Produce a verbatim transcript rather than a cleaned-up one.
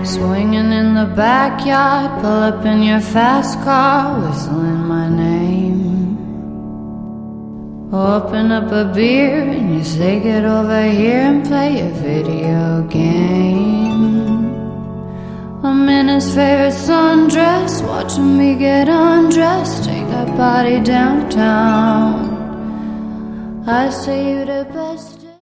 Swinging in the backyard, pull up in your fast car, whistling my name. Open up a beer and you say get over here and play a video game. I'm in his favorite sundress, watching me get undressed, take that body downtown. I say you the best.